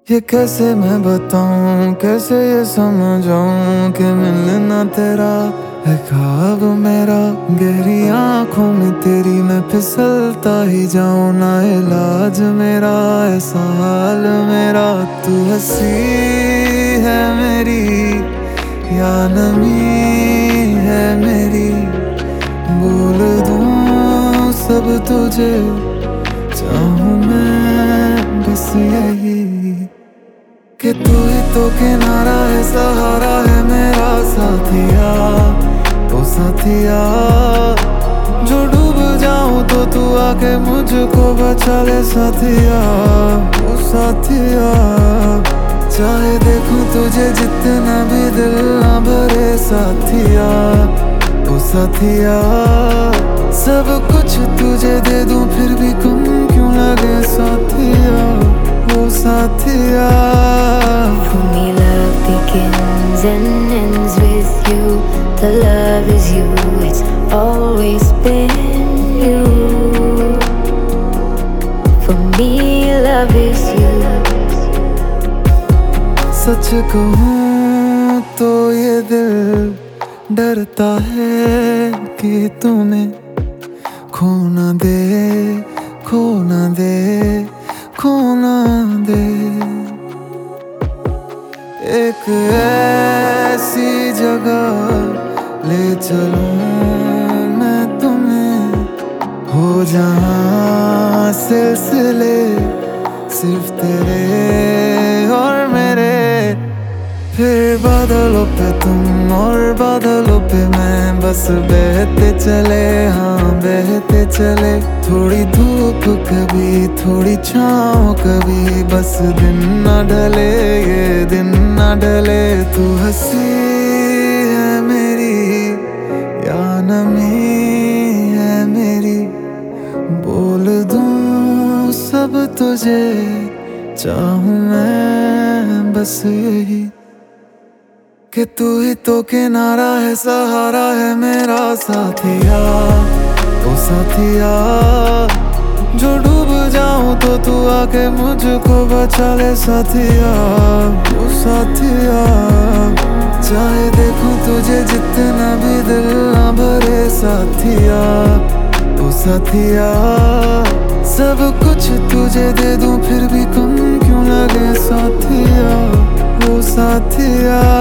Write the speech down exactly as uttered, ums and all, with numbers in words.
ये कैसे मैं बताऊं, कैसे ये समझाऊं कि मिलना तेरा है ख्वाब मेरा। गहरी आंखों में तेरी मैं फिसलता ही जाऊं, ना इलाज मेरा ऐसा हाल मेरा। तू हंसी है मेरी या नमी है मेरी, बोल दूं सब तुझे, चाहूं मैं बस यही कि तू ही तो किनारा है, सहारा है मेरा साथिया। ओ साथिया, जो डूब जाऊं तो तू आके मुझको बचा ले साथिया। ओ साथिया, चाहे देखूं तुझे जितना भी दिल ना भरे साथिया। ओ साथिया, सब कुछ तुझे दे दूं फिर भी कम क्यों लगे साथिया। ओ साथिया, For me love begins and ends with you. The love is you, it's always been you. For me love is you. सच कहूँ तो ये दिल डरता है कि तुम्हें खो ना दे, खो ना दे, खो ना दे। एक ऐसी जगह ले चलूं मैं तुम्हें, हो जहाँ सिलसिले सिर्फ तेरे और मेरे। फिर बादलों पे तुम और बादलों पे मैं, बस बहते चले, हाँ बहते चले। थोड़ी धूप कभी थोड़ी छाँव कभी, बस दिन न ढले, ये दिन न ढले। तू हंसी है मेरी या नमी है मेरी, बोल दूं सब तुझे, चाहूं मैं बस यही कि तू ही तो किनारा है, सहारा है मेरा साथिया। ओ साथिया, जो डूब जाऊं तो तू आके मुझको बचा ले साथिया। ओ साथिया, चाहे देखूं तुझे जितना भी दिल ना भरे साथिया। ओ साथिया, सब कुछ तुझे दे दूं फिर भी कम क्यों लगे साथिया। ओ साथिया।